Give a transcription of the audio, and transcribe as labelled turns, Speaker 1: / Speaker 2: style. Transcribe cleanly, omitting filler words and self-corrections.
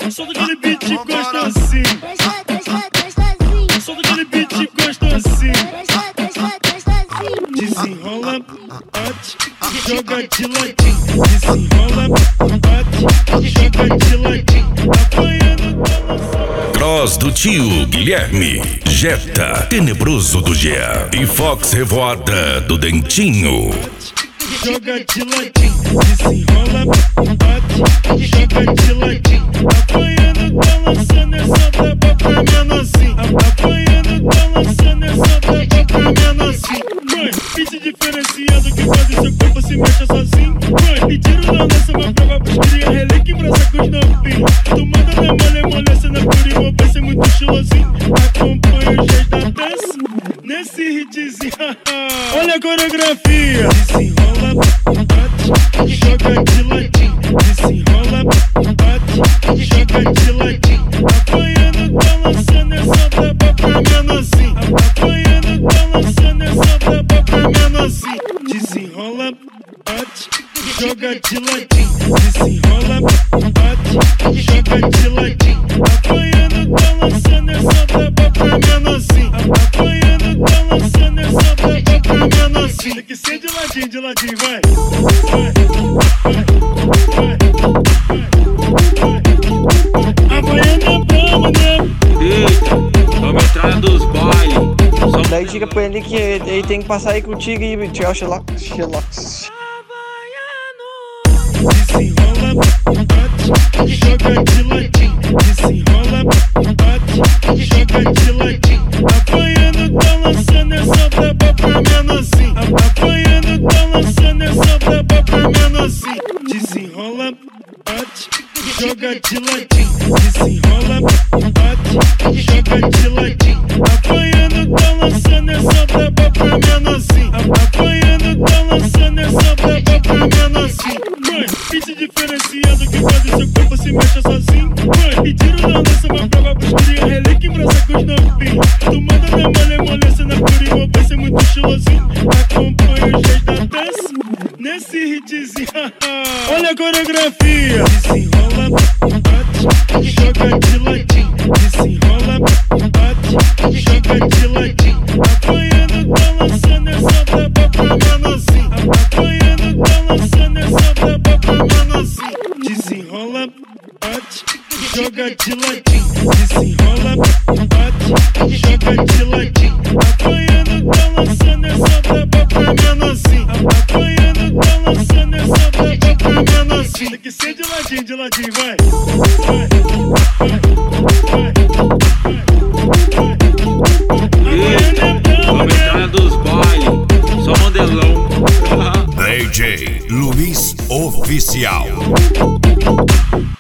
Speaker 1: Solta aquele beat gostosinho. Solta aquele beat gostosinho. Desenrola, bate, joga de ladinho. Desenrola, bate, joga de ladinho. Apanhando, balançando.
Speaker 2: Cross do tio Guilherme, Jetta, Tenebroso do Gea e Fox Revoada do Dentinho.
Speaker 1: Joga de ladinho, desenrola, bate, joga de ladinho. Apanhando, balançando, essa tapa pra menorzinho. Apanhando, balançando, essa tapa pra menorzinho. Mãe, beat diferenciado que faz o seu corpo se mexa sozinho. Mãe, me tiro da nossa, uma prova pros cria, relíquia e braça com os novinhos. Tu manda na molha, cena pura e vou vai ser muito estilosinho. Acompanha os geis da dança, nesse hitzinho. Olha a coreografia. Desenrola, bate, joga de ladinho. Desenrola, bate, joga de ladinho. Apanhando, balançando, essa tapa pra menorzinho. Apanhando, balançando, essa tapa pra menorzinho. Desenrola, bate, joga de ladinho. Desenrola, bate, joga de ladinho. Apanhando, balançando, essa tapa pra menorzinho. Apanhando, balançando, essa tapa pra menorzinho. Tem que ser de ladinho, vai. Apanhando a palma, né?
Speaker 3: Eita, toma a entrada dos bailes.
Speaker 4: Daí diga pra ele que ele tem que passar aí contigo e tirar o Xelox.
Speaker 1: Desenrola, bate, joga de ladinho. Desenrola, bate, joga de ladinho. Apanhando, balançando, essa tapa pra menorzinho. Apanhando, balançando, essa tapa pra menorzinho. Desenrola, bate, joga de ladinho. Desenrola, bate, joga de ladinho. Apanhando, balançando, essa tapa pra menorzinho. Apanhando, balançando, essa tapa pra menorzinho. Mãe, beat diferenciado que faz o seu corpo se mexa sozinho. Mãe, me tiro da nossa, uma prova pros cria, relíquia e braça com os novinhos. Tu manda na molha, cena pura e vou vai ser muito estilosinho. Acompanha os geis da dança, nesse hitzinho. Olha a coreografia. Desenrola, bate, joga de ladinho. Desenrola, bate, joga de ladinho. Apanhando, balançando, essa tapa pra menorzinho. Apanhando, balançando, essa tapa pra menorzinho. Desenrola, bate, joga de ladinho. Desenrola, bate, joga de ladinho. Apanhando, balançando, essa tapa pra menorzinho. Apanhando, balançando, essa tapa pra menorzinho. Tem que ser de ladinho, vai.
Speaker 3: Eita, toma a entrada dos bailes. Só modelão.
Speaker 2: DJ Luiz Oficial.